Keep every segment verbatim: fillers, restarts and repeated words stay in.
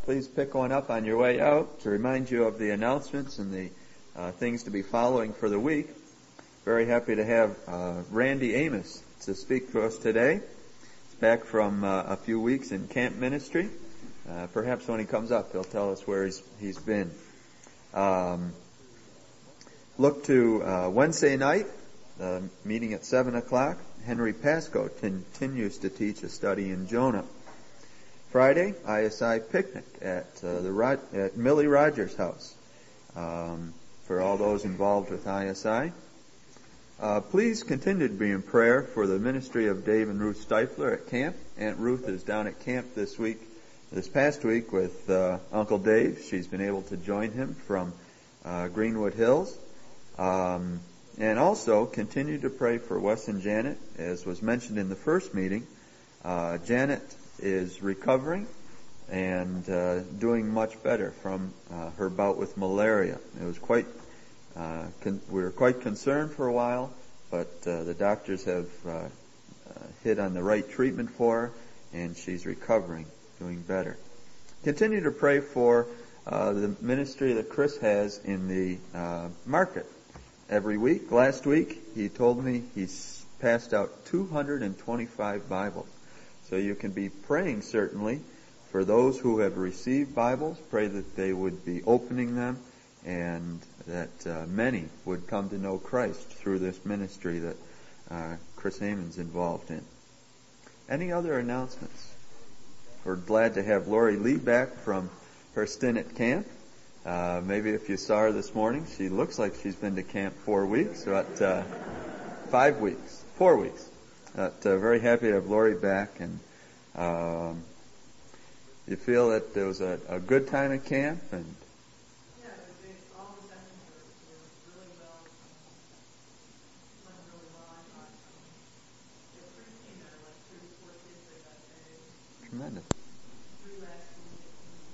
please pick one up on your way out to remind you of the announcements and the uh, things to be following for the week. Very happy to have uh, Randy Amos to speak to us today. He's back from uh, a few weeks in camp ministry. Uh, perhaps when he comes up, he'll tell us where he's he's been. Um, look to uh, Wednesday night, uh, meeting at seven o'clock. Henry Pasco continues to teach a study in Jonah. Friday, I S I picnic at uh, the Rod- at Millie Rogers' house. Um, for all those involved with I S I. Uh, please continue to be in prayer for the ministry of Dave and Ruth Stifler at camp. Aunt Ruth is down at camp this week, this past week with uh, Uncle Dave. She's been able to join him from uh, Greenwood Hills. Um, and also continue to pray for Wes and Janet, as was mentioned in the first meeting. Uh, Janet is recovering and uh, doing much better from uh, her bout with malaria. It was quite, uh, con- we were quite concerned for a while, but uh, the doctors have uh, uh, hit on the right treatment for her, and she's recovering, doing better. Continue to pray for uh, the ministry that Chris has in the uh, market every week. Last week, he told me he's passed out two hundred twenty-five Bibles. So you can be praying, certainly, for those who have received Bibles. Pray that they would be opening them and that uh, many would come to know Christ through this ministry that uh, Chris Heyman's involved in. Any other announcements? We're glad to have Lori Lee back from her stint at camp. Uh, maybe if you saw her this morning, she looks like she's been to camp four weeks, but uh, five weeks, four weeks. But uh, very happy to have Lori back, and um, you feel that it was a, a good time at camp, and yeah, it, all the sessions were, were really well, um, went really well. I thought um, the first team there, like three, four kids that got saved. Tremendous. Three last week.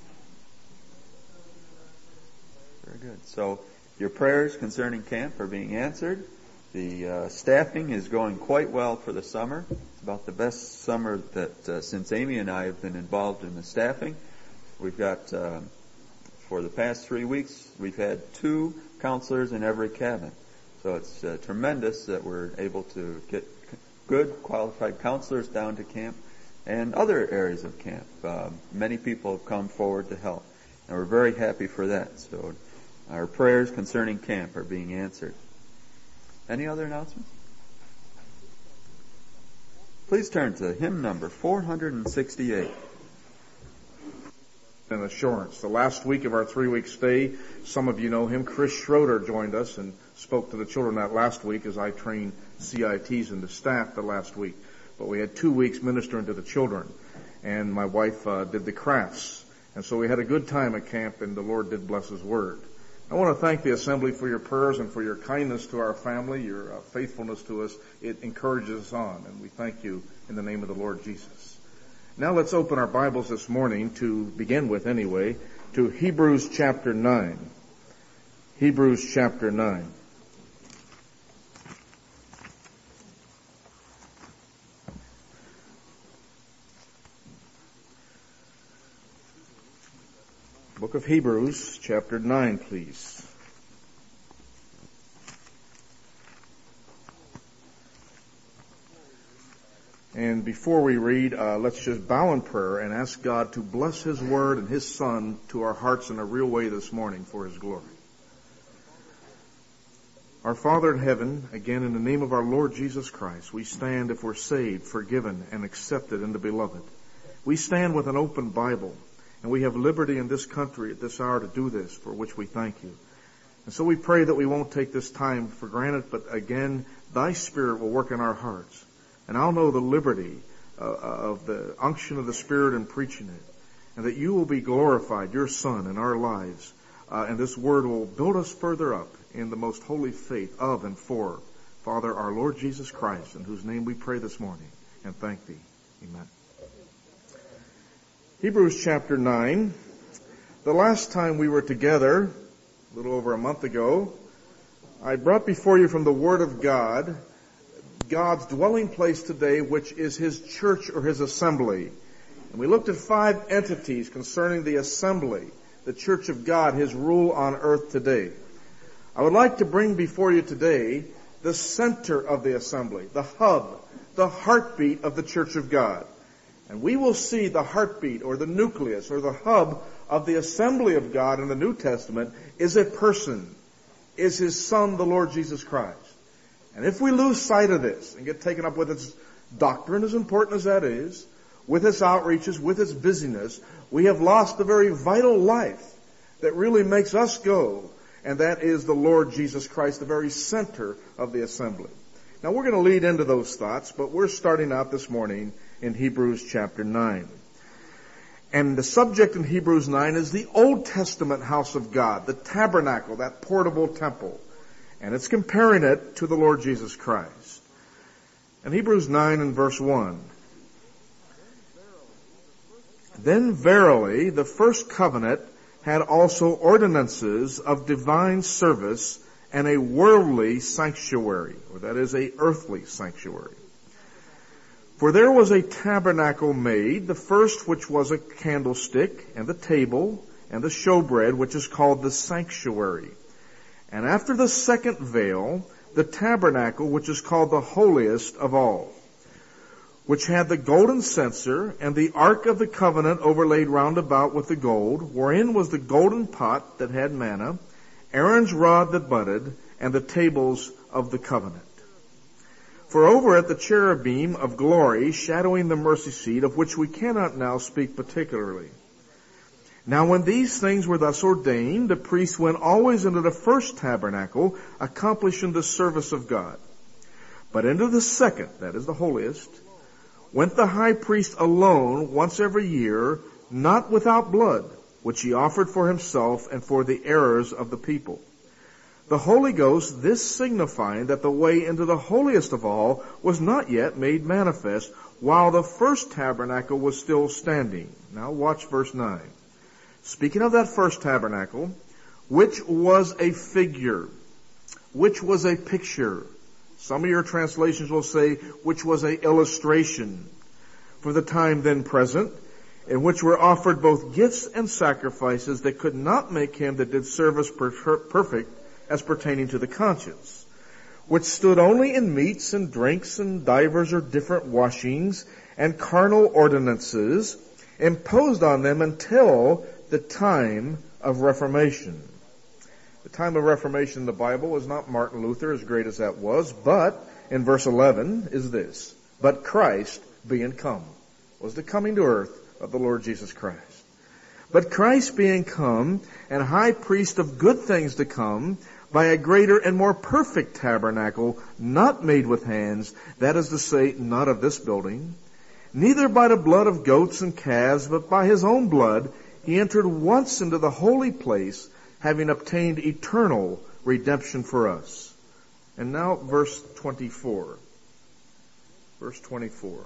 Very good. So your prayers concerning camp are being answered. The uh, staffing is going quite well for the summer. It's about the best summer that uh, since Amy and I have been involved in the staffing. We've got, uh, for the past three weeks, we've had two counselors in every cabin. So it's uh, tremendous that we're able to get good, qualified counselors down to camp and other areas of camp. Uh, many people have come forward to help, and we're very happy for that. So our prayers concerning camp are being answered. Any other announcements? Please turn to hymn number four hundred sixty-eight. An assurance. The last week of our three-week stay, some of you know him, Chris Schroeder joined us and spoke to the children that last week as I trained C I Ts and the staff the last week. But we had two weeks ministering to the children, and my wife uh, did the crafts. And so we had a good time at camp, and the Lord did bless His Word. I want to thank the assembly for your prayers and for your kindness to our family, your uh, faithfulness to us. It encourages us on, and we thank you in the name of the Lord Jesus. Now let's open our Bibles this morning, to begin with anyway, to Hebrews chapter nine. Hebrews chapter nine. Book of Hebrews, chapter nine, please. And before we read, uh, let's just bow in prayer and ask God to bless His Word and His Son to our hearts in a real way this morning for His glory. Our Father in heaven, again in the name of our Lord Jesus Christ, we stand, if we're saved, forgiven, and accepted in the Beloved. We stand with an open Bible. And we have liberty in this country at this hour to do this, for which we thank you. And so we pray that we won't take this time for granted, but again, Thy Spirit will work in our hearts. And I'll know the liberty uh, of the unction of the Spirit in preaching it. And that you will be glorified, your Son, in our lives. Uh, and this word will build us further up in the most holy faith of and for Father, our Lord Jesus Christ, in whose name we pray this morning and thank Thee. Amen. Hebrews chapter nine. The last time we were together, a little over a month ago, I brought before you from the Word of God, God's dwelling place today, which is His church or His assembly. And we looked at five entities concerning the assembly, the church of God, his rule on earth today. I would like to bring before you today the center of the assembly, the hub, the heartbeat of the church of God. And we will see the heartbeat or the nucleus or the hub of the assembly of God in the New Testament is a person, is his Son, the Lord Jesus Christ. And if we lose sight of this and get taken up with its doctrine, as important as that is, with its outreaches, with its busyness, we have lost the very vital life that really makes us go, and that is the Lord Jesus Christ, the very center of the assembly. Now we're going to lead into those thoughts, but we're starting out this morning in Hebrews chapter nine. And the subject in Hebrews nine is the Old Testament house of God, the tabernacle, that portable temple. And it's comparing it to the Lord Jesus Christ. In Hebrews nine and verse one, then verily the first covenant had also ordinances of divine service and a worldly sanctuary, or that is, a earthly sanctuary. For there was a tabernacle made, the first which was a candlestick, and the table, and the showbread, which is called the sanctuary. And after the second veil, the tabernacle, which is called the holiest of all, which had the golden censer, and the ark of the covenant overlaid round about with the gold, wherein was the golden pot that had manna, Aaron's rod that budded, and the tables of the covenant. For over it the cherubim of glory, shadowing the mercy seat, of which we cannot now speak particularly. Now when these things were thus ordained, the priest went always into the first tabernacle, accomplishing the service of God. But into the second, that is the holiest, went the high priest alone once every year, not without blood, which he offered for himself and for the errors of the people. The Holy Ghost, this signifying that the way into the holiest of all was not yet made manifest, while the first tabernacle was still standing. Now watch verse nine. Speaking of that first tabernacle, which was a figure, which was a picture. Some of your translations will say, which was a illustration for the time then present, in which were offered both gifts and sacrifices that could not make him that did service per- perfect as pertaining to the conscience, which stood only in meats and drinks and divers or different washings and carnal ordinances imposed on them until the time of Reformation. The time of Reformation in the Bible was not Martin Luther, as great as that was, but in verse eleven is this, but Christ being come, was the coming to earth of the Lord Jesus Christ. But Christ being come, and high priest of good things to come, by a greater and more perfect tabernacle, not made with hands, that is to say, not of this building, neither by the blood of goats and calves, but by his own blood, he entered once into the holy place, having obtained eternal redemption for us. And now verse twenty-four. Verse twenty-four.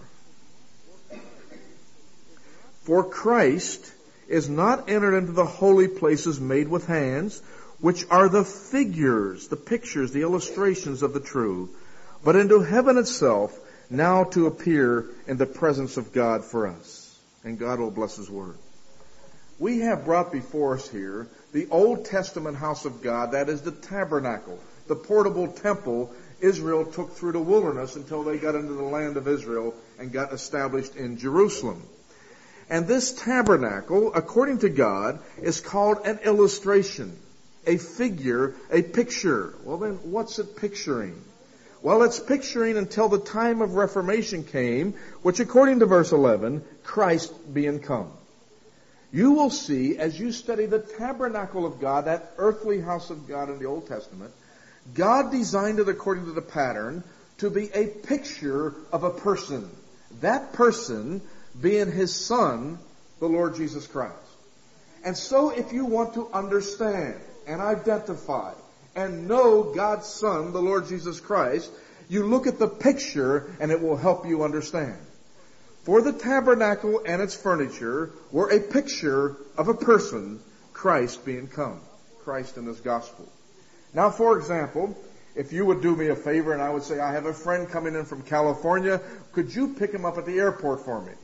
For Christ is not entered into the holy places made with hands, which are the figures, the pictures, the illustrations of the true, but into heaven itself, now to appear in the presence of God for us. And God will bless his word. We have brought before us here the Old Testament house of God, that is the tabernacle, the portable temple Israel took through the wilderness until they got into the land of Israel and got established in Jerusalem. And this tabernacle, according to God, is called an illustration, a figure, a picture. Well then, what's it picturing? Well, it's picturing until the time of Reformation came, which according to verse eleven, Christ being come. You will see, as you study the tabernacle of God, that earthly house of God in the Old Testament, God designed it according to the pattern to be a picture of a person. That person being his Son, the Lord Jesus Christ. And so if you want to understand and identify and know God's Son, the Lord Jesus Christ, you look at the picture and it will help you understand. For the tabernacle and its furniture were a picture of a person, Christ being come. Christ in his gospel. Now, for example, if you would do me a favor and I would say, I have a friend coming in from California, could you pick him up at the airport for me?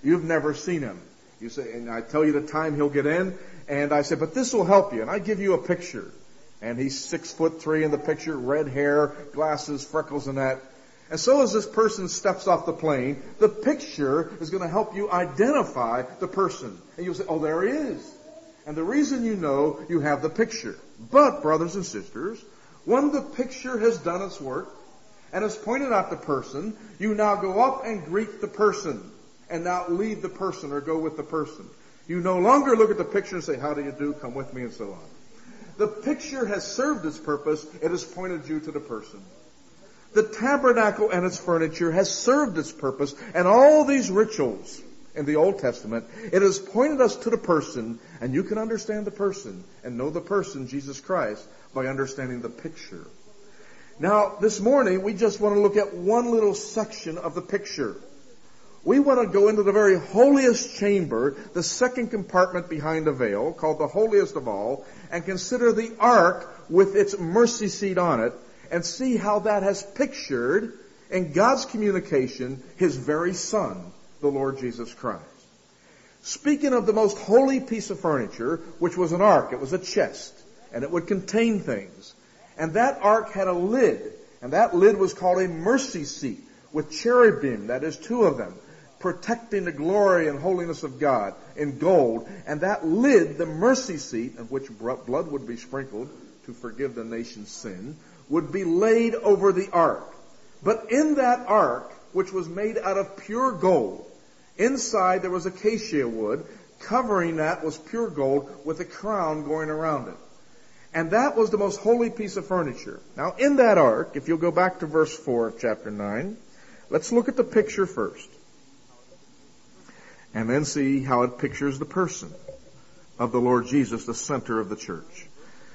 You've never seen him. You say, and I tell you the time he'll get in, and I say, but this will help you, and I give you a picture. And he's six foot three in the picture, red hair, glasses, freckles and that. And so as this person steps off the plane, the picture is going to help you identify the person. And you'll say, oh, there he is. And the reason you know, you have the picture. But, brothers and sisters, when the picture has done its work and has pointed out the person, you now go up and greet the person and now lead the person or go with the person. You no longer look at the picture and say, how do you do? Come with me and so on. The picture has served its purpose. It has pointed you to the person. The tabernacle and its furniture has served its purpose, and all these rituals in the Old Testament, it has pointed us to the person, and you can understand the person and know the person, Jesus Christ, by understanding the picture. Now, this morning, we just want to look at one little section of the picture. We want to go into the very holiest chamber, the second compartment behind the veil, called the holiest of all, and consider the ark with its mercy seat on it, and see how that has pictured in God's communication His very Son, the Lord Jesus Christ. Speaking of the most holy piece of furniture, which was an ark, it was a chest, and it would contain things. And that ark had a lid, and that lid was called a mercy seat, with cherubim, that is two of them, protecting the glory and holiness of God in gold. And that lid, the mercy seat, of which blood would be sprinkled to forgive the nation's sin, would be laid over the ark. But in that ark, which was made out of pure gold, inside there was acacia wood, covering that was pure gold with a crown going around it. And that was the most holy piece of furniture. Now in that ark, if you'll go back to verse four of chapter nine, let's look at the picture first. And then see how it pictures the person of the Lord Jesus, the center of the church.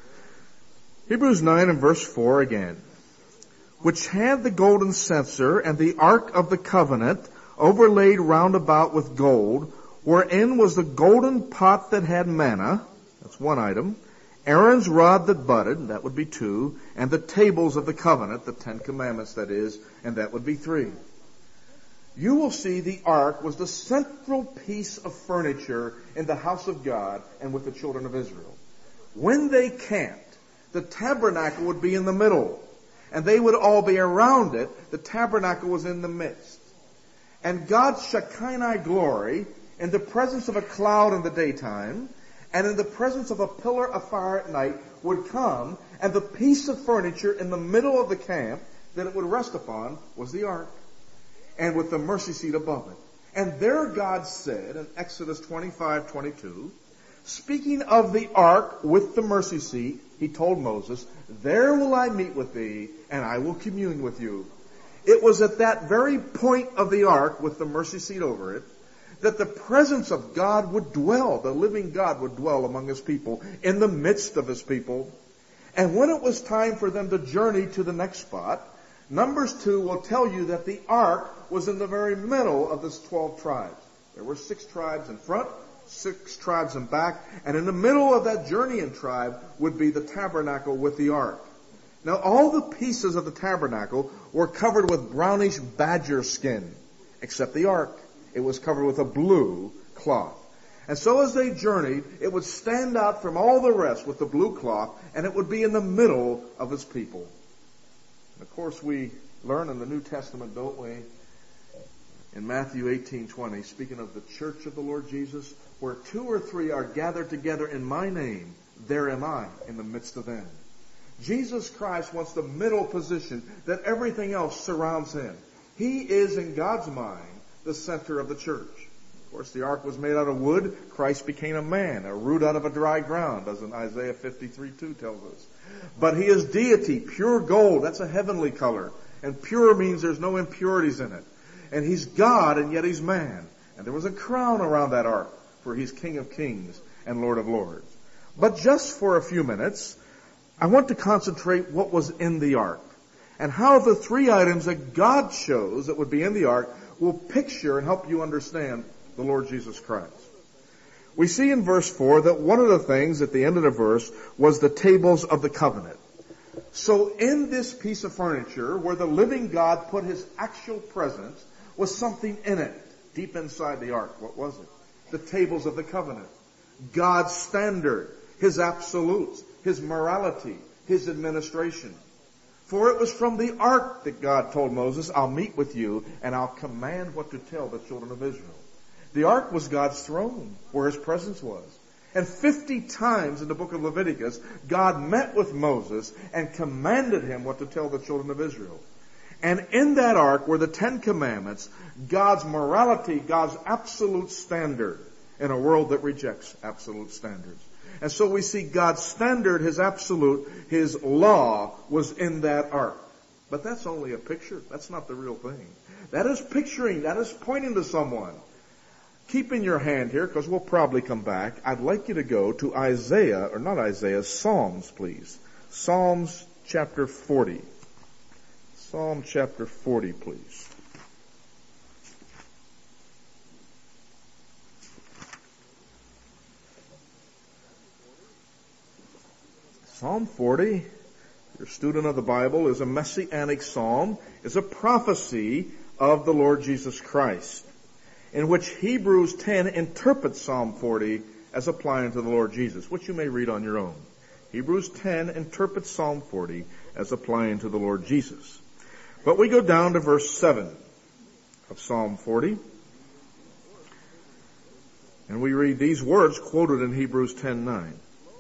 Hebrews nine and verse four again. Which had the golden censer and the ark of the covenant overlaid round about with gold, wherein was the golden pot that had manna, that's one item, Aaron's rod that budded, that would be two, and the tables of the covenant, the Ten Commandments that is, and that would be three. You will see the ark was the central piece of furniture in the house of God and with the children of Israel. When they camped, the tabernacle would be in the middle, and they would all be around it. The tabernacle was in the midst. And God's Shekinah glory, in the presence of a cloud in the daytime, and in the presence of a pillar of fire at night, would come, and the piece of furniture in the middle of the camp that it would rest upon was the ark, and with the mercy seat above it. And there God said in Exodus twenty-five twenty-two, speaking of the ark with the mercy seat, He told Moses, there will I meet with thee, and I will commune with you. It was at that very point of the ark, with the mercy seat over it, that the presence of God would dwell, the living God would dwell among His people, in the midst of His people. And when it was time for them to journey to the next spot, Numbers two will tell you that the ark was in the very middle of this twelve tribes. There were six tribes in front, six tribes in back, and in the middle of that journeying tribe would be the tabernacle with the ark. Now all the pieces of the tabernacle were covered with brownish badger skin, except the ark. It was covered with a blue cloth. And so as they journeyed, it would stand out from all the rest with the blue cloth, and it would be in the middle of His people. And of course we learn in the New Testament, don't we, in Matthew eighteen twenty, speaking of the church of the Lord Jesus, where two or three are gathered together in my name, there am I in the midst of them. Jesus Christ wants the middle position, that everything else surrounds Him. He is, in God's mind, the center of the church. Of course, the ark was made out of wood. Christ became a man, a root out of a dry ground, as in Isaiah fifty-three two tells us. But He is deity, pure gold. That's a heavenly color. And pure means there's no impurities in it. And He's God, and yet He's man. And there was a crown around that ark, for He's King of kings and Lord of lords. But just for a few minutes, I want to concentrate what was in the ark, and how the three items that God chose that would be in the ark will picture and help you understand the Lord Jesus Christ. We see in verse four that one of the things at the end of the verse was the tables of the covenant. So in this piece of furniture, where the living God put His actual presence, was something in it. deep inside the ark, what was it? The tables of the covenant. God's standard, His absolutes, His morality, His administration. For it was from the ark that God told Moses, I'll meet with you and I'll command what to tell the children of Israel. The ark was God's throne, where His presence was. And fifty times in the book of Leviticus, God met with Moses and commanded him what to tell the children of Israel. And in that ark were the Ten Commandments, God's morality, God's absolute standard in a world that rejects absolute standards. And so we see God's standard, His absolute, His law was in that ark. But that's only a picture. That's not the real thing. That is picturing, that is pointing to someone. Keep in your hand here, because we'll probably come back. I'd like you to go to Isaiah, or not Isaiah, Psalms, please. Psalms chapter forty. Psalm chapter forty, please. Psalm forty, your student of the Bible, is a messianic psalm, is a prophecy of the Lord Jesus Christ, in which Hebrews ten interprets Psalm forty as applying to the Lord Jesus, which you may read on your own. Hebrews ten interprets Psalm forty as applying to the Lord Jesus. But we go down to verse seven of Psalm forty, and we read these words quoted in Hebrews ten nine.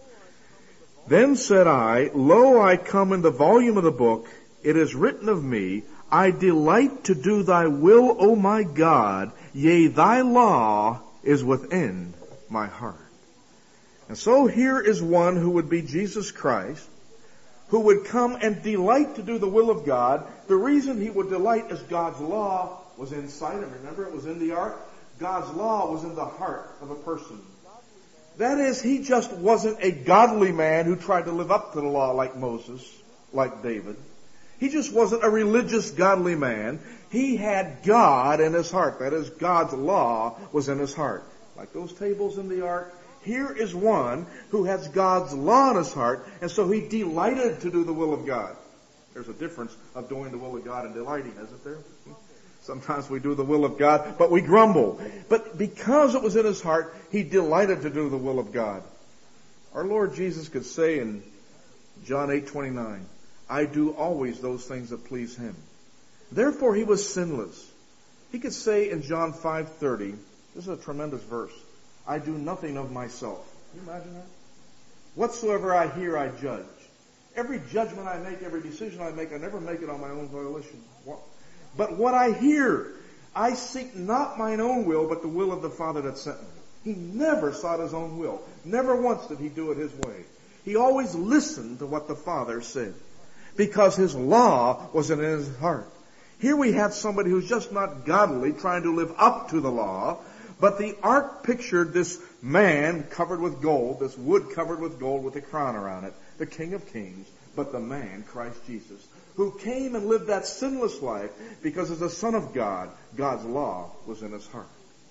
Then said I, Lo, I come in the volume of the book, it is written of me, I delight to do thy will, O my God, yea, thy law is within my heart. And so here is one who would be Jesus Christ, who would come and delight to do the will of God. The reason he would delight is God's law was inside him. Remember, it was in the ark. God's law was in the heart of a person. That is, he just wasn't a godly man who tried to live up to the law like Moses, like David. He just wasn't a religious, godly man. He had God in his heart. That is, God's law was in his heart. Like those tables in the ark, here is one who has God's law in his heart, and so he delighted to do the will of God. There's a difference of doing the will of God and delighting, isn't there? Sometimes we do the will of God, but we grumble. But because it was in his heart, he delighted to do the will of God. Our Lord Jesus could say in John eight twenty-nine, I do always those things that please him. Therefore he was sinless. He could say in John five thirty, this is a tremendous verse, I do nothing of myself. Can you imagine that? Whatsoever I hear, I judge. Every judgment I make, every decision I make, I never make it on my own volition. But what I hear, I seek not mine own will, but the will of the Father that sent me. He never sought his own will. Never once did he do it his way. He always listened to what the Father said, because his law was in his heart. Here we have somebody who's just not godly, trying to live up to the law, but the ark pictured this man covered with gold, this wood covered with gold with a crown around it, the King of Kings, but the man, Christ Jesus, who came and lived that sinless life because as a Son of God, God's law was in his heart.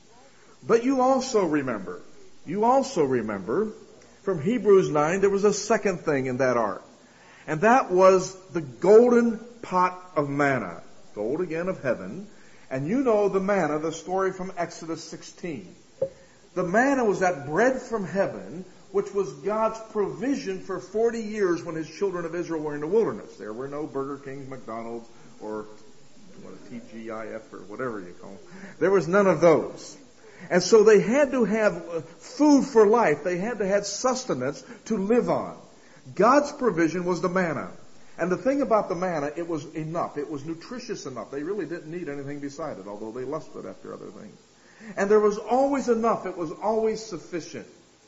But you also remember, you also remember from Hebrews nine, there was a second thing in that ark. And that was the golden pot of manna. Gold again of heaven. And you know the manna, the story from Exodus sixteen. The manna was that bread from heaven, which was God's provision for forty years when his children of Israel were in the wilderness. There were no Burger Kings, McDonald's, or what, T G I F or whatever you call them. There was none of those. And so they had to have food for life. They had to have sustenance to live on. God's provision was the manna. And the thing about the manna, it was enough. It was nutritious enough. They really didn't need anything beside it, although they lusted after other things. And there was always enough. It was always sufficient.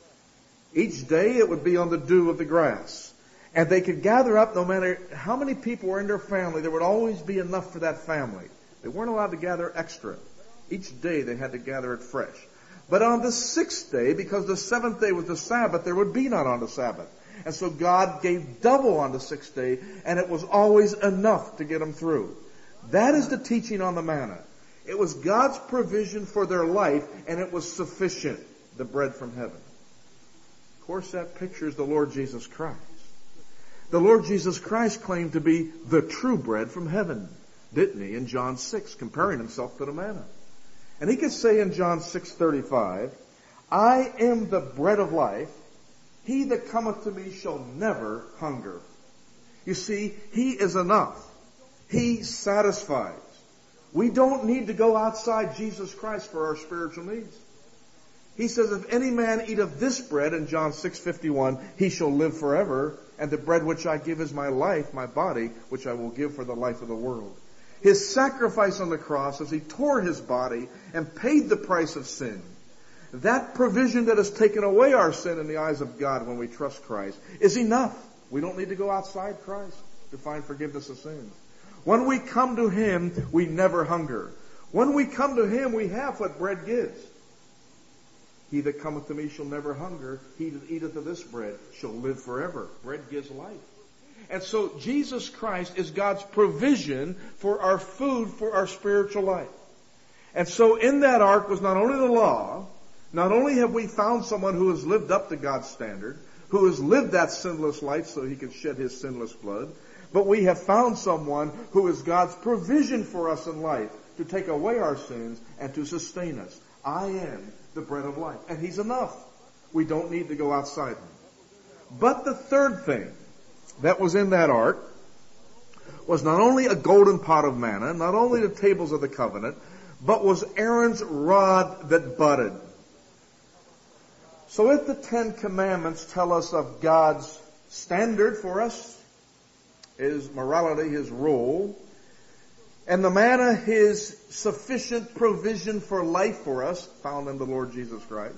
Each day it would be on the dew of the grass. And they could gather up no matter how many people were in their family. There would always be enough for that family. They weren't allowed to gather extra. Each day they had to gather it fresh. But on the sixth day, because the seventh day was the Sabbath, there would be none on the Sabbath. And so God gave double on the sixth day, and it was always enough to get them through. That is the teaching on the manna. It was God's provision for their life, and it was sufficient, the bread from heaven. Of course, that pictures the Lord Jesus Christ. The Lord Jesus Christ claimed to be the true bread from heaven, didn't he, in John six, comparing himself to the manna. And he could say in John six thirty-five, I am the bread of life. He that cometh to me shall never hunger. You see, he is enough. He satisfies. We don't need to go outside Jesus Christ for our spiritual needs. He says, if any man eat of this bread, in John six fifty-one, he shall live forever. And the bread which I give is my life, my body, which I will give for the life of the world. His sacrifice on the cross as he tore his body and paid the price of sin. That provision that has taken away our sin in the eyes of God when we trust Christ is enough. We don't need to go outside Christ to find forgiveness of sins. When we come to him, we never hunger. When we come to him, we have what bread gives. He that cometh to me shall never hunger. He that eateth of this bread shall live forever. Bread gives life. And so Jesus Christ is God's provision for our food, for our spiritual life. And so in that ark was not only the law, not only have we found someone who has lived up to God's standard, who has lived that sinless life so he can shed his sinless blood, but we have found someone who is God's provision for us in life to take away our sins and to sustain us. I am the bread of life. And he's enough. We don't need to go outside him. But the third thing that was in that ark was not only a golden pot of manna, not only the tables of the covenant, but was Aaron's rod that budded. So if the Ten Commandments tell us of God's standard for us, his morality, his rule, and the manna, his sufficient provision for life for us, found in the Lord Jesus Christ,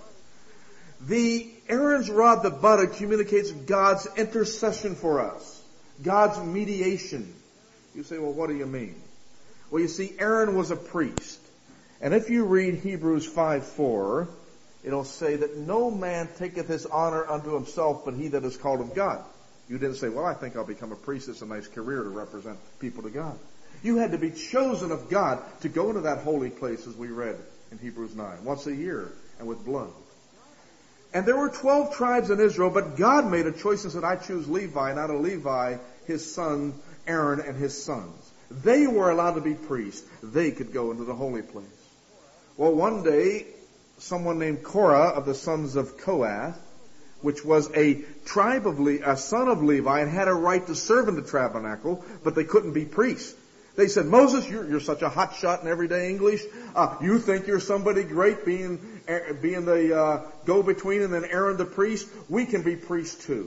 the Aaron's rod that budded communicates God's intercession for us, God's mediation. You say, well, what do you mean? Well, you see, Aaron was a priest. And if you read Hebrews five four, it'll say that no man taketh his honor unto himself, but he that is called of God. You didn't say, well, I think I'll become a priest. It's a nice career to represent people to God. You had to be chosen of God to go into that holy place, as we read in Hebrews nine, once a year and with blood. And there were twelve tribes in Israel, but God made a choice and said, I choose Levi, and out of Levi, his son Aaron and his sons. They were allowed to be priests. They could go into the holy place. Well, one day, someone named Korah of the sons of Kohath, which was a tribe of Le- a son of Levi, and had a right to serve in the tabernacle, but they couldn't be priests. They said, Moses, you're, you're such a hot shot in everyday English. Uh, you think you're somebody great, being being the uh, go-between, and then Aaron the priest. We can be priests too.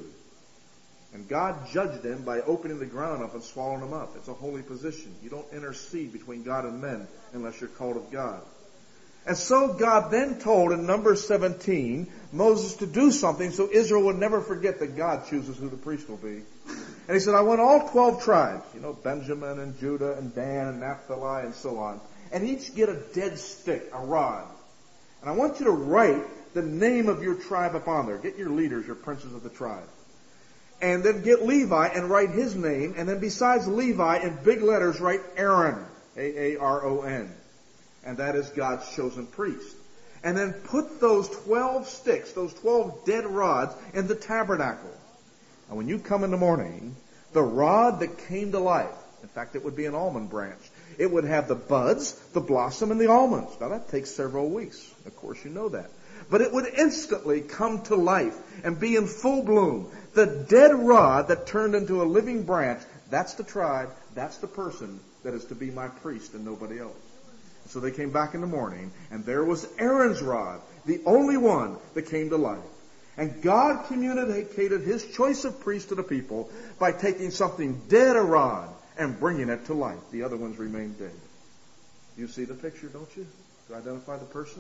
And God judged them by opening the ground up and swallowing them up. It's a holy position. You don't intercede between God and men unless you're called of God. And so God then told in Numbers seventeen Moses to do something so Israel would never forget that God chooses who the priest will be. And he said, I want all twelve tribes, you know, Benjamin and Judah and Dan and Naphtali and so on, and each get a dead stick, a rod. And I want you to write the name of your tribe upon there. Get your leaders, your princes of the tribe. And then get Levi and write his name, and then besides Levi, in big letters, write Aaron, A A R O N. And that is God's chosen priest. And then put those twelve sticks, those twelve dead rods, in the tabernacle. And when you come in the morning, the rod that came to life, in fact, it would be an almond branch. It would have the buds, the blossom, and the almonds. Now that takes several weeks. Of course you know that. But it would instantly come to life and be in full bloom. The dead rod that turned into a living branch, that's the tribe, that's the person that is to be my priest and nobody else. So they came back in the morning, and there was Aaron's rod, the only one that came to life. And God communicated his choice of priest to the people by taking something dead, a rod, and bringing it to life. The other ones remained dead. You see the picture, don't you? To identify the person?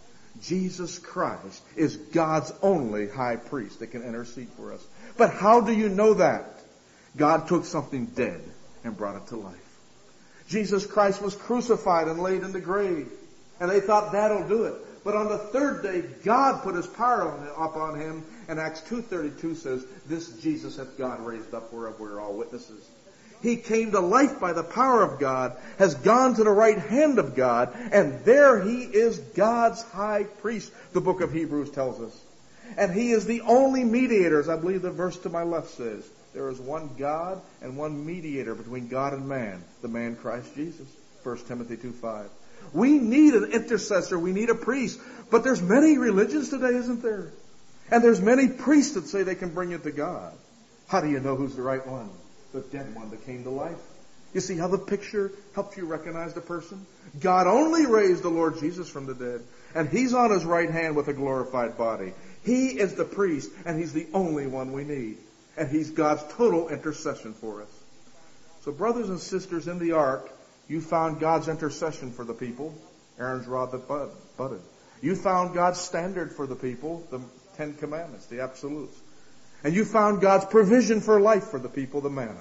Jesus Christ is God's only high priest that can intercede for us. But how do you know that? God took something dead and brought it to life. Jesus Christ was crucified and laid in the grave. And they thought that'll do it. But on the third day, God put his power upon him. And Acts two thirty-two says, this Jesus hath God raised up, whereof we are all witnesses. He came to life by the power of God, has gone to the right hand of God, and there he is God's high priest, the book of Hebrews tells us. And he is the only mediator, as I believe the verse to my left says. There is one God and one mediator between God and man, the man Christ Jesus. First Timothy two five. We need an intercessor. We need a priest. But there's many religions today, isn't there? And there's many priests that say they can bring you to God. How do you know who's the right one? The dead one that came to life. You see how the picture helps you recognize the person? God only raised the Lord Jesus from the dead. And He's on His right hand with a glorified body. He is the priest, and He's the only one we need. And He's God's total intercession for us. So brothers and sisters, in the ark, you found God's intercession for the people, Aaron's rod that budded. You found God's standard for the people, the Ten Commandments, the absolutes. And you found God's provision for life for the people, the manna.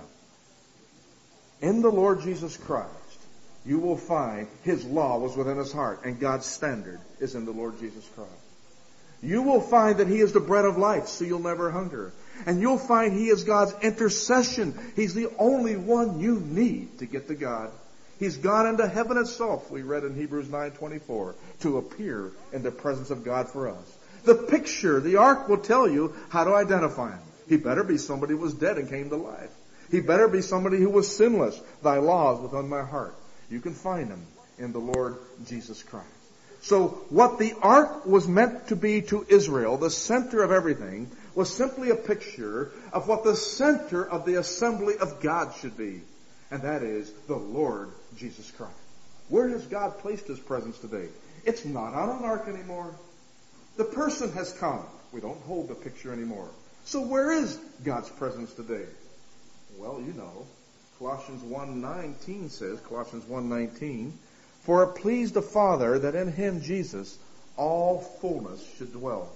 In the Lord Jesus Christ, you will find His law was within His heart, and God's standard is in the Lord Jesus Christ. You will find that He is the bread of life, so you'll never hunger. And you'll find He is God's intercession. He's the only one you need to get to God. He's gone into heaven itself, we read in Hebrews nine twenty-four, to appear in the presence of God for us. The picture, the ark will tell you how to identify Him. He better be somebody who was dead and came to life. He better be somebody who was sinless. Thy law is within my heart. You can find Him in the Lord Jesus Christ. So what the ark was meant to be to Israel, the center of everything, was simply a picture of what the center of the assembly of God should be. And that is the Lord Jesus Christ. Where has God placed His presence today? It's not on an ark anymore. The person has come. We don't hold the picture anymore. So where is God's presence today? Well, you know, Colossians one nineteen says, Colossians one nineteen, for it pleased the Father that in Him, Jesus, all fullness should dwell.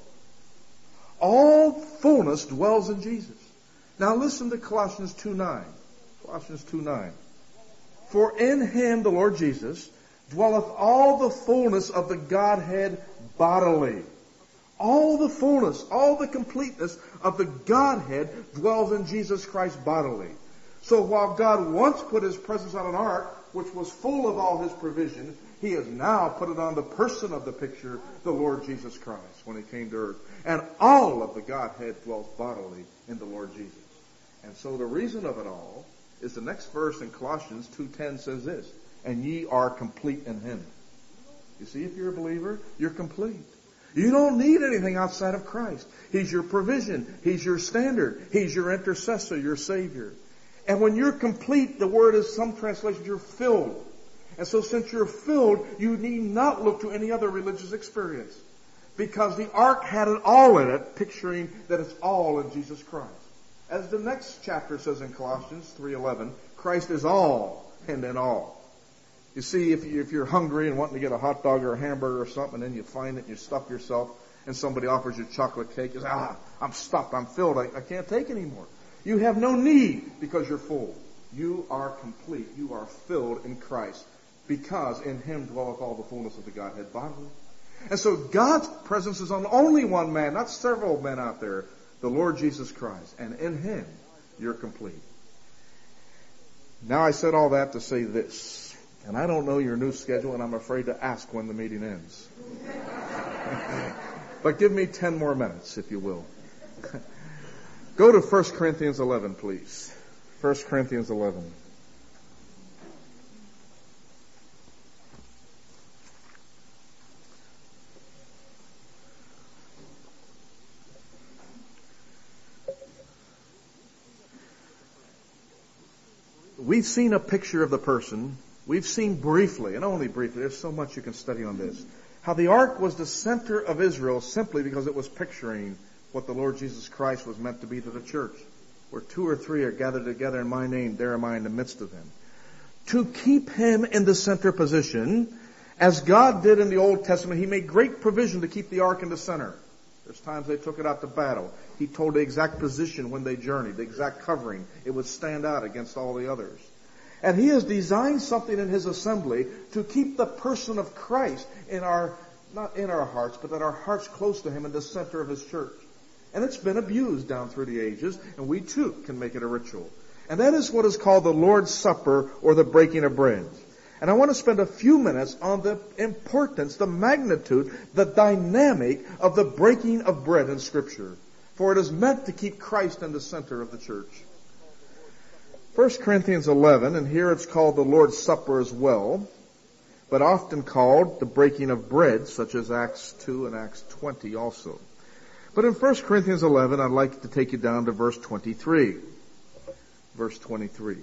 All fullness dwells in Jesus. Now listen to Colossians two nine. Colossians two nine. For in Him, the Lord Jesus, dwelleth all the fullness of the Godhead bodily. All the fullness, all the completeness of the Godhead dwells in Jesus Christ bodily. So while God once put His presence on an ark, which was full of all His provision, He has now put it on the person of the picture, the Lord Jesus Christ, when He came to earth. And all of the Godhead dwells bodily in the Lord Jesus. And so the reason of it all is the next verse in Colossians two ten says this, and ye are complete in Him. You see, if you're a believer, you're complete. You don't need anything outside of Christ. He's your provision. He's your standard. He's your intercessor, your Savior. And when you're complete, the word is, some translations, you're filled. And so since you're filled, you need not look to any other religious experience. Because the ark had it all in it, picturing that it's all in Jesus Christ. As the next chapter says in Colossians three eleven, Christ is all and in all. You see, if, you, if you're hungry and wanting to get a hot dog or a hamburger or something, and then you find it and you stuff yourself, and somebody offers you chocolate cake, you say, ah, I'm stuffed, I'm filled, I, I can't take anymore. You have no need because you're full. You are complete. You are filled in Christ because in Him dwelleth all the fullness of the Godhead bodily. And so God's presence is on only one man, not several men out there, the Lord Jesus Christ. And in Him, you're complete. Now I said all that to say this. And I don't know your new schedule, and I'm afraid to ask when the meeting ends. But give me ten more minutes, if you will. Go to First Corinthians eleven, please. First Corinthians eleven. We've seen a picture of the person. We've seen briefly, and only briefly, there's so much you can study on this, how the ark was the center of Israel simply because it was picturing what the Lord Jesus Christ was meant to be to the church. Where two or three are gathered together in my name, there am I in the midst of them. To keep Him in the center position, as God did in the Old Testament, He made great provision to keep the ark in the center. There's times they took it out to battle. He told the exact position when they journeyed, the exact covering. It would stand out against all the others. And He has designed something in His assembly to keep the person of Christ in our, not in our hearts, but that our hearts close to Him in the center of His church. And it's been abused down through the ages, and we too can make it a ritual. And that is what is called the Lord's Supper, or the breaking of bread. And I want to spend a few minutes on the importance, the magnitude, the dynamic of the breaking of bread in Scripture. For it is meant to keep Christ in the center of the church. First Corinthians eleven, and here it's called the Lord's Supper as well. but often called the breaking of bread, such as Acts two and Acts twenty also. But in First Corinthians eleven, I'd like to take you down to verse twenty-three. Verse twenty-three.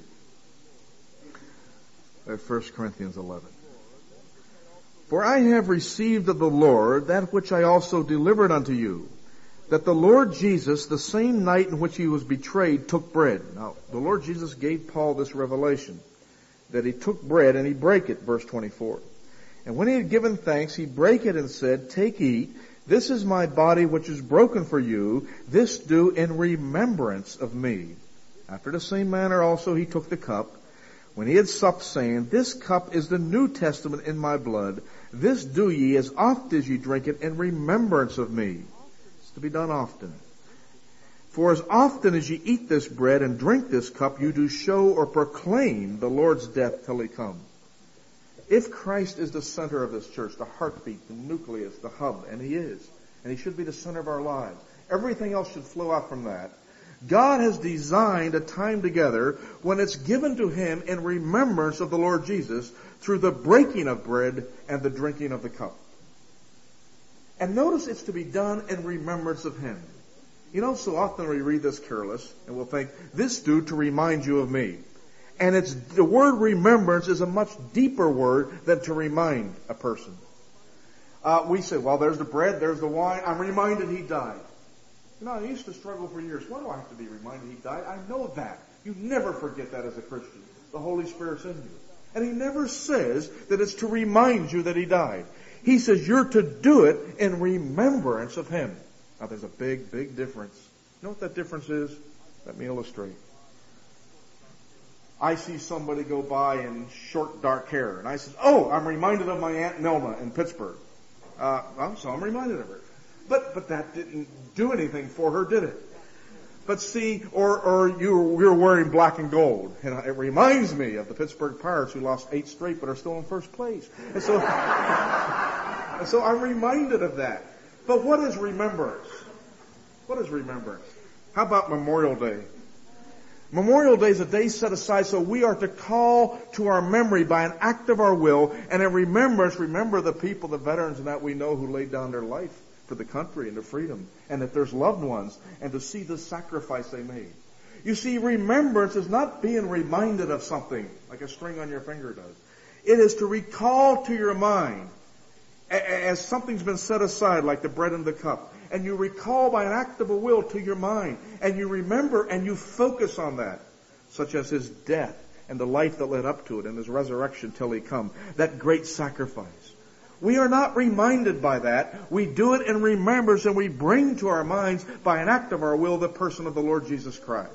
First Corinthians eleven. For I have received of the Lord that which I also delivered unto you, that the Lord Jesus, the same night in which he was betrayed, took bread. Now, the Lord Jesus gave Paul this revelation, that he took bread and he brake it, verse twenty-four. And when he had given thanks, he brake it and said, Take, eat, this is my body which is broken for you, this do in remembrance of me. After the same manner also he took the cup, when he had supped, saying, This cup is the New Testament in my blood. This do ye as oft as ye drink it in remembrance of me. It's to be done often. For as often as ye eat this bread and drink this cup, you do show or proclaim the Lord's death till he come. If Christ is the center of this church, the heartbeat, the nucleus, the hub, and he is, and he should be the center of our lives, everything else should flow out from that. God has designed a time together when it's given to him in remembrance of the Lord Jesus through the breaking of bread and the drinking of the cup. And notice it's to be done in remembrance of him. You know, so often we read this careless and we'll think, this do to remind you of me. And it's, the word remembrance is a much deeper word than to remind a person. Uh, we say, well, there's the bread, there's the wine, I'm reminded he died. You know, I used to struggle for years. Why do I have to be reminded he died? I know that. You never forget that as a Christian. The Holy Spirit's in you. And he never says that it's to remind you that he died. He says you're to do it in remembrance of him. Now there's a big, big difference. You know what that difference is? Let me illustrate. I see somebody go by in short, dark hair, and I say, oh, I'm reminded of my Aunt Nelma in Pittsburgh. Uh, well, so I'm reminded of her. But but that didn't do anything for her, did it? But see, or or you you're wearing black and gold, and it reminds me of the Pittsburgh Pirates who lost eight straight but are still in first place. And so, and so I'm reminded of that. But what is remembrance? What is remembrance? How about Memorial Day? Memorial Day is a day set aside so we are to call to our memory by an act of our will, and in remembrance, remember the people, the veterans and that we know who laid down their life for the country and the freedom, and if there's loved ones, and to see the sacrifice they made. You see, remembrance is not being reminded of something like a string on your finger does. It is to recall to your mind as something's been set aside, like the bread and the cup, and you recall by an act of a will to your mind, and you remember and you focus on that, such as his death and the life that led up to it and his resurrection till he come, that great sacrifice. We are not reminded by that. We do it in remembrance, and we bring to our minds by an act of our will the person of the Lord Jesus Christ.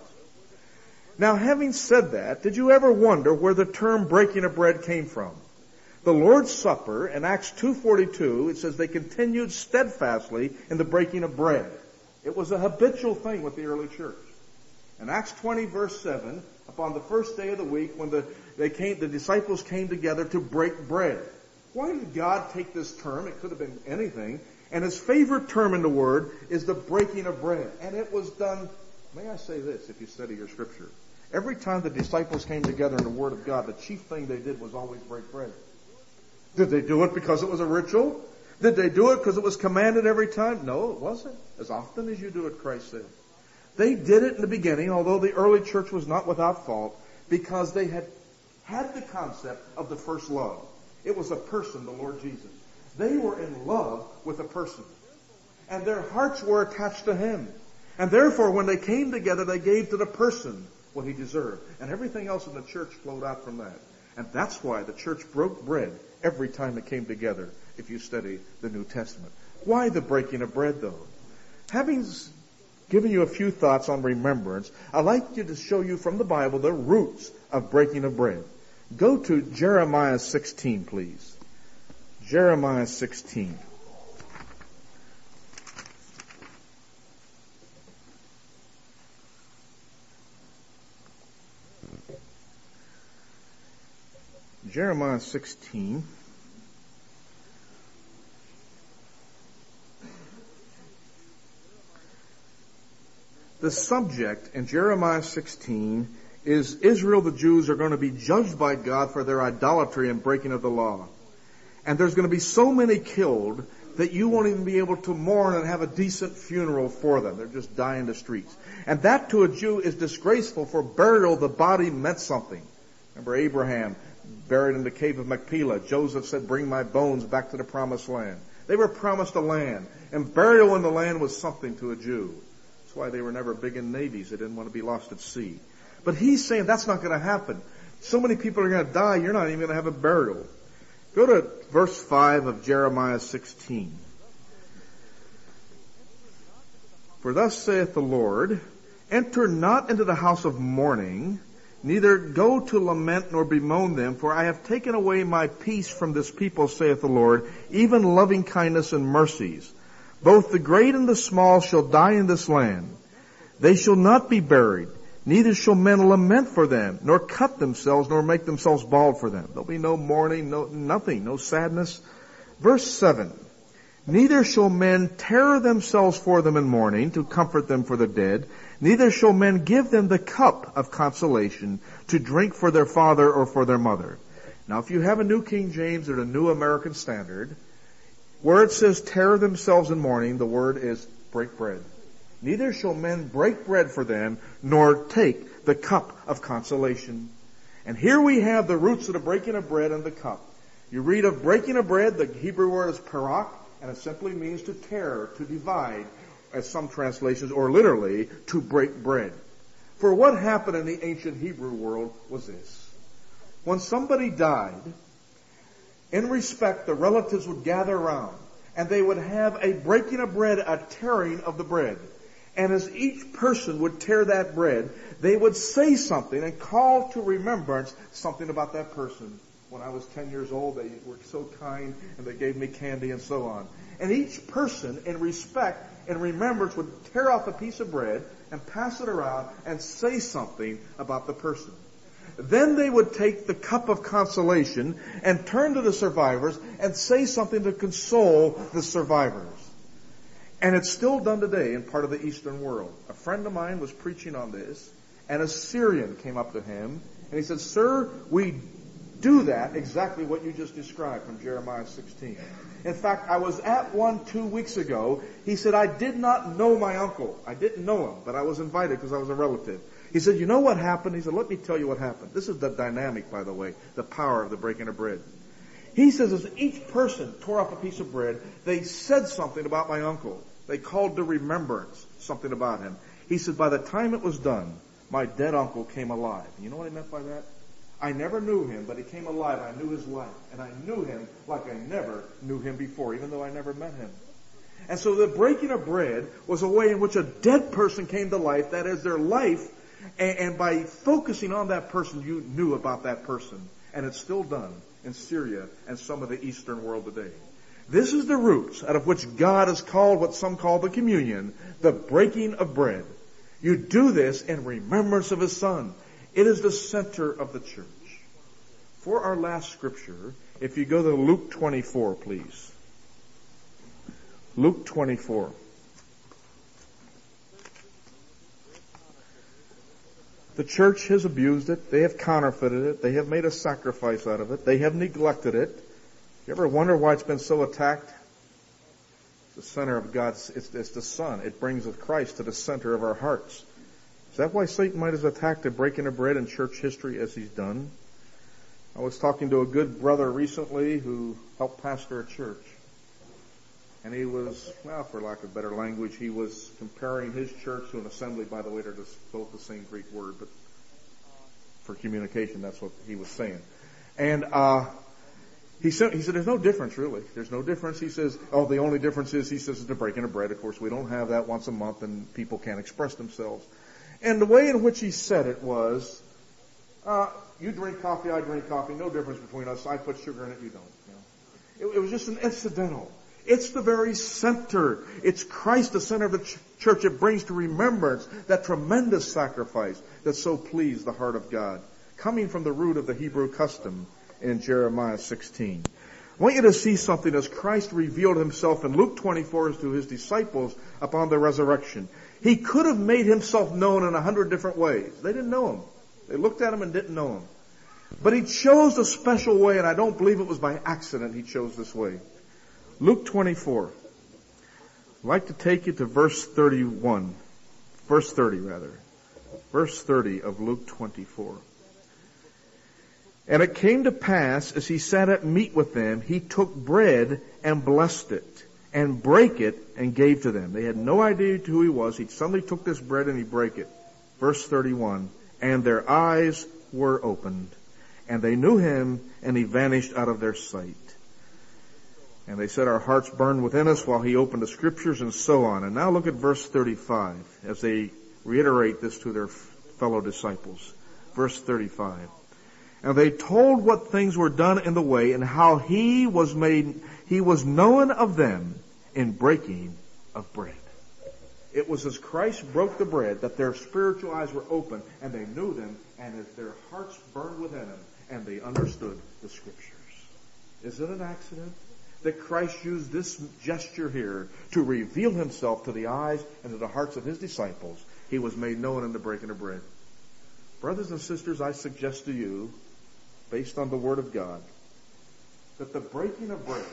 Now, having said that, did you ever wonder where the term breaking of bread came from? The Lord's Supper, in Acts two forty-two, it says they continued steadfastly in the breaking of bread. It was a habitual thing with the early church. In Acts twenty verse seven, upon the first day of the week, when the, they came, the disciples came together to break bread. Why did God take this term? It could have been anything. And his favorite term in the Word is the breaking of bread. And it was done, may I say this, if you study your Scripture. Every time the disciples came together in the Word of God, the chief thing they did was always break bread. Did they do it because it was a ritual? Did they do it because it was commanded every time? No, it wasn't. As often as you do it, Christ said. They did it in the beginning, although the early church was not without fault, because they had had the concept of the first love. It was a person, the Lord Jesus. They were in love with a person. And their hearts were attached to him. And therefore, when they came together, they gave to the person what he deserved. And everything else in the church flowed out from that. And that's why the church broke bread every time it came together, if you study the New Testament. Why the breaking of bread, though? Having given you a few thoughts on remembrance, I'd like you to show you from the Bible the roots of breaking of bread. Go to Jeremiah sixteen, please. Jeremiah sixteen. Jeremiah sixteen. The subject in Jeremiah sixteen is Israel, the Jews, are going to be judged by God for their idolatry and breaking of the law. And there's going to be so many killed that you won't even be able to mourn and have a decent funeral for them. They're just dying in the streets. And that to a Jew is disgraceful. For burial, the body meant something. Remember Abraham buried in the cave of Machpelah. Joseph said, bring my bones back to the promised land. They were promised a land. And burial in the land was something to a Jew. That's why they were never big in navies. They didn't want to be lost at sea. But he's saying that's not going to happen. So many people are going to die, you're not even going to have a burial. Go to verse five of Jeremiah sixteen. For thus saith the Lord, enter not into the house of mourning, neither go to lament nor bemoan them, for I have taken away my peace from this people, saith the Lord, even loving kindness and mercies. Both the great and the small shall die in this land. They shall not be buried, neither shall men lament for them, nor cut themselves, nor make themselves bald for them. There'll be no mourning, no nothing, no sadness. Verse seven. Neither shall men tear themselves for them in mourning, to comfort them for the dead. Neither shall men give them the cup of consolation, to drink for their father or for their mother. Now, if you have a New King James or a New American Standard, where it says tear themselves in mourning, the word is break bread. Neither shall men break bread for them, nor take the cup of consolation. And here we have the roots of the breaking of bread and the cup. You read of breaking of bread, the Hebrew word is parak, and it simply means to tear, to divide, as some translations, or literally, to break bread. For what happened in the ancient Hebrew world was this. When somebody died, in respect, the relatives would gather around, and they would have a breaking of bread, a tearing of the bread. And as each person would tear that bread, they would say something and call to remembrance something about that person. When I was ten years old, they were so kind and they gave me candy and so on. And each person, in respect and remembrance, would tear off a piece of bread and pass it around and say something about the person. Then they would take the cup of consolation and turn to the survivors and say something to console the survivors. And it's still done today in part of the Eastern world. A friend of mine was preaching on this, and a Syrian came up to him, and he said, sir, we do that, exactly what you just described from Jeremiah sixteen. In fact, I was at one two weeks ago. He said, I did not know my uncle. I didn't know him, but I was invited because I was a relative. He said, you know what happened? He said, let me tell you what happened. This is the dynamic, by the way, the power of the breaking of bread. He says, as each person tore off a piece of bread, they said something about my uncle. They called to remembrance something about him. He said, by the time it was done, my dead uncle came alive. You know what he meant by that? I never knew him, but he came alive. I knew his life. And I knew him like I never knew him before, even though I never met him. And so the breaking of bread was a way in which a dead person came to life. That is their life. And, and by focusing on that person, you knew about that person. And it's still done in Syria and some of the Eastern world today. This is the roots out of which God has called what some call the communion, the breaking of bread. You do this in remembrance of His Son. It is the center of the church. For our last scripture, if you go to Luke twenty-four, please. Luke twenty-four. The church has abused it. They have counterfeited it. They have made a sacrifice out of it. They have neglected it. You ever wonder why it's been so attacked? It's the center of God's, it's, it's the Son. It brings Christ to the center of our hearts. Is that why Satan might have attacked the breaking of bread in church history as he's done? I was talking to a good brother recently who helped pastor a church. And he was, well, for lack of better language, he was comparing his church to an assembly. By the way, they're just both the same Greek word, but for communication, that's what he was saying. And, uh, He said, he said, there's no difference, really. There's no difference. He says, oh, the only difference is, he says, is the breaking of bread. Of course, we don't have that once a month and people can't express themselves. And the way in which he said it was, uh, you drink coffee, I drink coffee, no difference between us. I put sugar in it, you don't. You know? it, it was just an incidental. It's the very center. It's Christ, the center of the ch- church. It brings to remembrance that tremendous sacrifice that so pleased the heart of God, coming from the root of the Hebrew custom in Jeremiah sixteen. I want you to see something as Christ revealed Himself in Luke twenty-four to His disciples upon the resurrection. He could have made Himself known in a hundred different ways. They didn't know Him. They looked at Him and didn't know Him. But he chose a special way, and I don't believe it was by accident he chose this way. Luke twenty-four. I'd like to take you to verse thirty-one. Verse thirty, rather. Verse thirty of Luke twenty-four. And it came to pass, as he sat at meat with them, he took bread and blessed it, and brake it, and gave to them. They had no idea who he was. He suddenly took this bread and he brake it. Verse thirty-one. And their eyes were opened, and they knew him, and he vanished out of their sight. And they said, our hearts burned within us while he opened the scriptures, and so on. And now look at verse thirty-five, as they reiterate this to their fellow disciples. Verse thirty-five. And they told what things were done in the way, and how he was made, he was known of them in breaking of bread. It was as Christ broke the bread that their spiritual eyes were open, and they knew them, and as their hearts burned within them, and they understood the scriptures. Is it an accident that Christ used this gesture here to reveal himself to the eyes and to the hearts of his disciples? He was made known in the breaking of bread. Brothers and sisters, I suggest to you, based on the Word of God, that the breaking of bread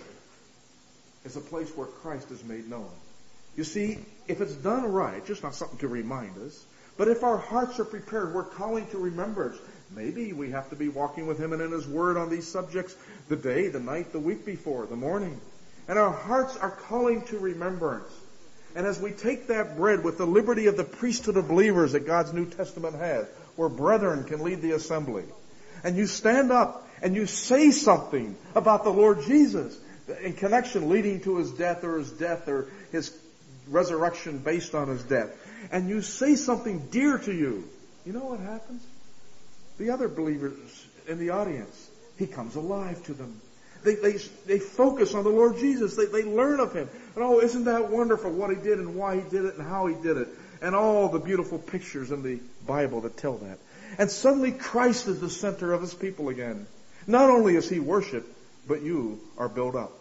is a place where Christ is made known. You see, if it's done right, just not something to remind us, but if our hearts are prepared, we're calling to remembrance. Maybe we have to be walking with him and in his Word on these subjects the day, the night, the week before, the morning. And our hearts are calling to remembrance. And as we take that bread with the liberty of the priesthood of believers that God's New Testament has, where brethren can lead the assembly, and you stand up and you say something about the Lord Jesus in connection leading to his death or his death or his resurrection based on his death, and you say something dear to you, you know what happens? The other believers in the audience, he comes alive to them. They, they, they focus on the Lord Jesus. They, they learn of him. And oh, isn't that wonderful what he did and why he did it and how he did it. And all the beautiful pictures in the Bible that tell that. And suddenly Christ is the center of his people again. Not only is he worshipped, but you are built up.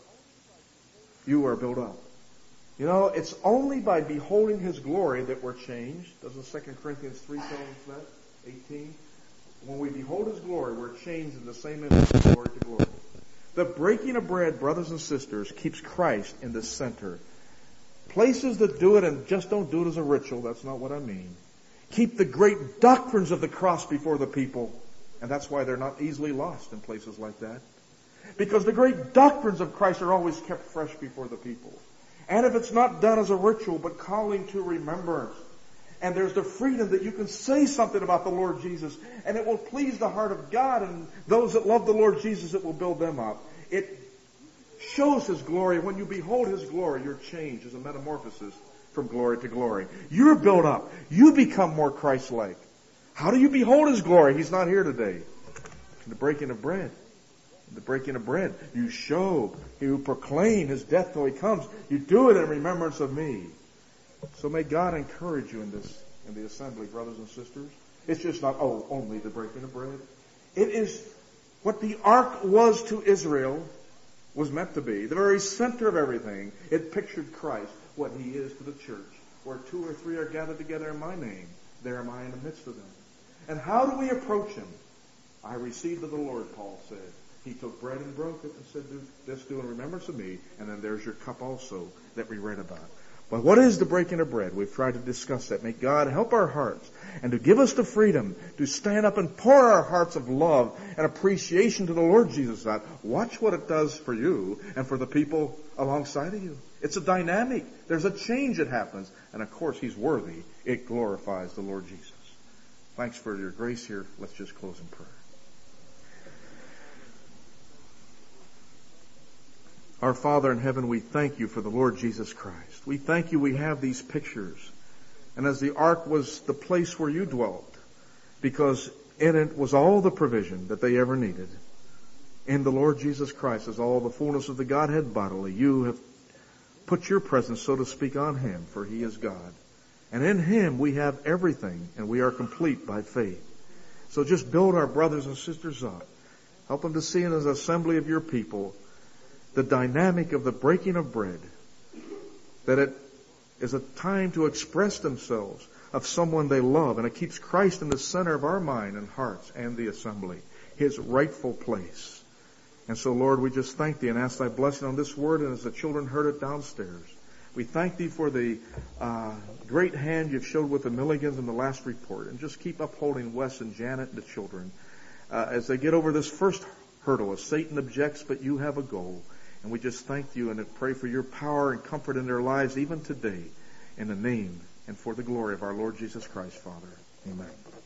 You are built up. You know, it's only by beholding his glory that we're changed. Doesn't Second Corinthians three tell us that? eighteen. When we behold his glory, we're changed in the same image from glory to glory. The breaking of bread, brothers and sisters, keeps Christ in the center. Places that do it and just don't do it as a ritual, that's not what I mean. Keep the great doctrines of the cross before the people. And that's why they're not easily lost in places like that. Because the great doctrines of Christ are always kept fresh before the people. And if it's not done as a ritual, but calling to remembrance, and there's the freedom that you can say something about the Lord Jesus, and it will please the heart of God, and those that love the Lord Jesus, it will build them up. It shows his glory. When you behold his glory, you're changed as a metamorphosis from glory to glory. You're built up. You become more Christ-like. How do you behold his glory? He's not here today. In the breaking of bread. In the breaking of bread. You show, you proclaim his death till he comes. You do it in remembrance of me. So may God encourage you in this, in the assembly, brothers and sisters. It's just not, oh, only the breaking of bread. It is what the ark was to Israel, was meant to be. The very center of everything. It pictured Christ, what he is to the church. Where two or three are gathered together in my name, there am I in the midst of them. And how do we approach him? I received of the Lord, Paul said. He took bread and broke it and said, do this, do in remembrance of me. And then there's your cup also that we read about. But what is the breaking of bread? We've tried to discuss that. May God help our hearts and to give us the freedom to stand up and pour our hearts of love and appreciation to the Lord Jesus out. Watch what it does for you and for the people alongside of you. It's a dynamic. There's a change that happens. And of course, he's worthy. It glorifies the Lord Jesus. Thanks for your grace here. Let's just close in prayer. Our Father in heaven, we thank you for the Lord Jesus Christ. We thank you we have these pictures. And as the ark was the place where you dwelt, because in it was all the provision that they ever needed. In the Lord Jesus Christ is all the fullness of the Godhead bodily. You have put your presence, so to speak, on him, for he is God. And in him we have everything, and we are complete by faith. So just build our brothers and sisters up. Help them to see in the assembly of your people the dynamic of the breaking of bread, that it is a time to express themselves of someone they love, and it keeps Christ in the center of our mind and hearts and the assembly. his rightful place. And so, Lord, we just thank thee and ask thy blessing on this word, and as the children heard it downstairs. We thank thee for the uh, great hand you've showed with the Milligans in the last report, and just keep upholding Wes and Janet and the children uh, as they get over this first hurdle, as Satan objects, but you have a goal. And we just thank you and pray for your power and comfort in their lives even today, in the name and for the glory of our Lord Jesus Christ, Father. Amen.